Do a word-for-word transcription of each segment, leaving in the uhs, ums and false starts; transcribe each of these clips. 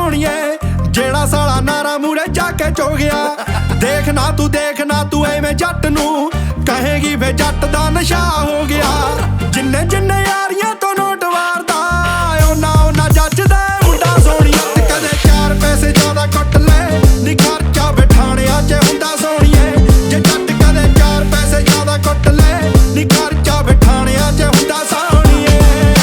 ਸੋਹਣੀਏ ਜਿਹੜਾ ਸਾਲਾ ਨਾਰਾ ਮੂਰੇ ਜਾ ਕੇ ਚੋ ਗਿਆ। ਦੇਖ ਨਾ ਤੂੰ ਦੇਖ ਨਾ ਤੂੰ ਐਵੇਂ ਜੱਟ ਨੂੰ ਕਹੇਗੀ ਵੇ ਜੱਟ ਦਾ ਨਸ਼ਾ ਹੋ ਗਿਆ। ਜਿੰਨੇ ਜਿੰਨੇ ਯਾਰੀਆਂ ਤੋਂ ਨੋਟ ਵਾਰਦਾ ਉਹਨਾਂ ਉਹਨਾਂ ਜੱਜਦਾ ਮੁੰਡਾ ਸੋਹਣੀਆ। ਤੇ ਕਦੇ ਚਾਰ ਪੈਸੇ ਜ਼ਿਆਦਾ ਕੱਟ ਲੈ ਨੀ ਖਰਚਾ ਬਿਠਾਣਿਆ ਚ ਹੁੰਦਾ ਸੋਹਣੀਏ। ਜੇ ਜੱਟ ਕਦੇ ਚਾਰ ਪੈਸੇ ਜ਼ਿਆਦਾ ਕੱਟ ਲੈ ਨੀ ਖਰਚਾ ਬਿਠਾਣਿਆ ਚ ਹੁੰਦਾ ਸੋਹਣੀਏ।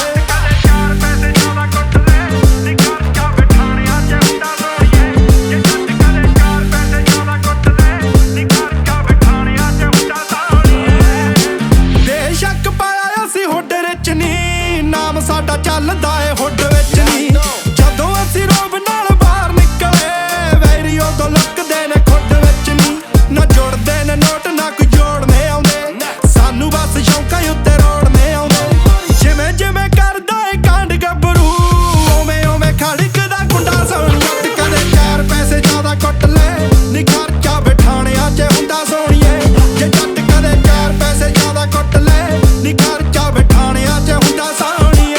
ਬੇਸ਼ੱਕ ਪਾਇਆ ਅਸੀਂ ਹੁੱਡ ਵਿੱਚ ਨੀ ਨਾਮ ਸਾਡਾ ਚੱਲਦਾ ਏ ਹੁੱਡ ਵਿੱਚ ਨੀ। ਜਦੋਂ ਅਸੀਂ ਰੋਬ ਨਾਲ ਬਾਹਰ ਨਿਕਲੇ ਵੈਰੀ ਉਦੋਂ ਲੁਕਦੇ ਨੇ ਖੁੱਡ ਵਿੱਚ ਨੀ। ਨਾ ਜੁੜਦੇ ਨੇ ਨੋਟ ਨਾ ਕੋਈ ਜੋੜਨੇ ਆਉਂਦੇ ਸਾਨੂੰ ਬਸ ਸ਼ੌਂਕਾਂ ਉੱਤੇ ਰੋੜਨੇ ਆਉਂਦੇ। ਜਿਵੇਂ ਜਿਵੇਂ ਕਰਦਾ ਏ ਕਾਂਡ ਗੱਭਰੂ ਉਵੇਂ ਉਵੇਂ ਖੜਕਦਾ ਗੁੰਡਾ ਸੋਹਣੀਆ। ਤੇ ਕਦੇ ਚਾਰ ਪੈਸੇ ਜ਼ਿਆਦਾ ਕੱਟ ਲੈ ਨੀ ਖਰਚਾ ਬਿਠਾਣਿਆ ਚ ਹੁੰਦਾ ਸੋਹਣੀਏ। ਜੇ ਜੱਟ ਕਦੇ ਚਾਰ ਪੈਸੇ ਜ਼ਿਆਦਾ ਕੱਟ ਲੈ ਨੀ ਖਰਚਾ ਬਿਠਾਣਿਆ ਚ ਹੁੰਦਾ ਸੋਹਣੀਏ।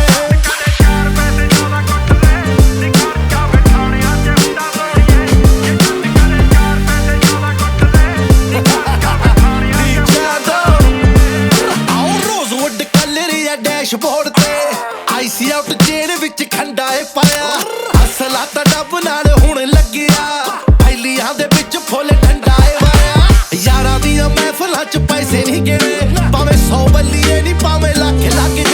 ਡੈਸ਼ਬੋਰਡ ਤੇ ਆਈਸੀ ਆਊਟ ਚੇਨ ਵਿੱਚ ਖੰਡਾ ਏ ਪਾਇਆ। ਅਸਲਾ ਤਾਂ ਡੱਬ ਨਾਲ ਹੁਣ ਲੱਗਿਆ ਫੈਲੀਆਂ ਦੇ ਵਿੱਚ ਫੁੱਲ ਠੰਡਾ ਏ ਵਾਇਆ। ਯਾਰਾਂ ਦੀਆਂ ਮਹਿਫਲਾਂ ਚ ਪੈਸੇ ਨਹੀਂ ਗਿਣੇ ਭਾਵੇਂ ਸੌ ਬੱਲੀਏ ਨੀ ਭਾਵੇਂ ਲੱਖ ਲੱਗ